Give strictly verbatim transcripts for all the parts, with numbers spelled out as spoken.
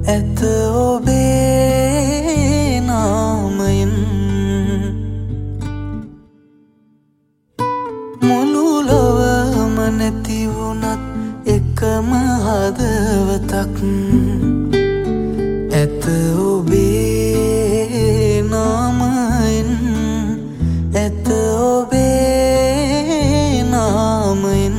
ඇත ඔබේ නාමයෙන් මුළු ලොවම නැති වුණත් එකම හදවතක් ඇත ඔබේ නාමයෙන් ඇත ඔබේ නාමයෙන්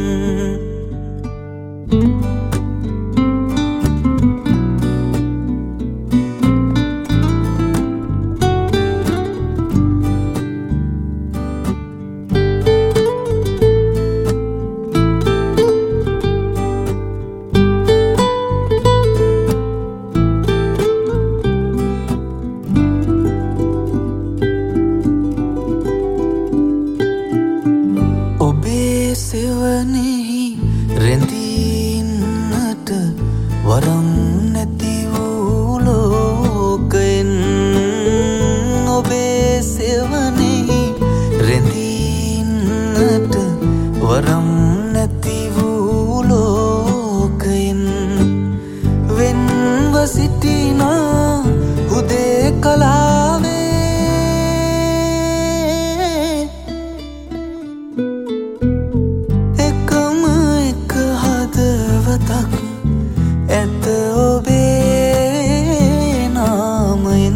සෙවනෙහි රැඳීන්නට වරම් නැති වූ ලෝකයෙන් ඔබේ සෙවනෙහි රැඳීන්නට වරම් නැති වූ ලෝකයෙන් වෙන්ව සිටිනා හුදෙකලාවේ ඇත ඔබේ නාමයෙන්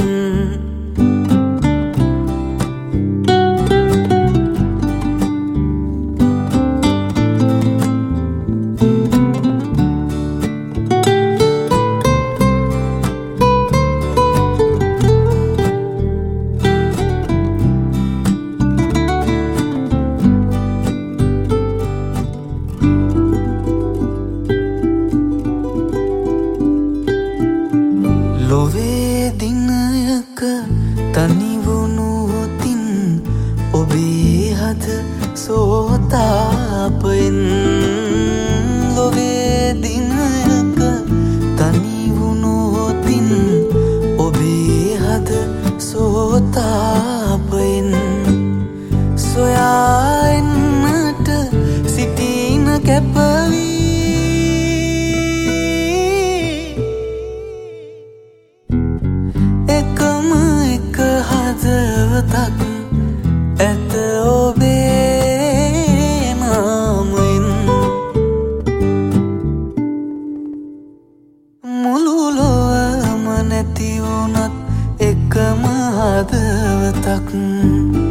ලොවේ දිනයක තනිවුණුතින් ඔබේ හද සෝතාපයෙන් ලොවේ දිනයක තනිවුණුතින් ඔබේ හද සෝතාපයෙන් සොයා එන්නට සිටින කැපවී හදවතක් ඇත ඔබේ නාමයෙන් මුළු ලොවම නැති වුණත් එකම හදවතක්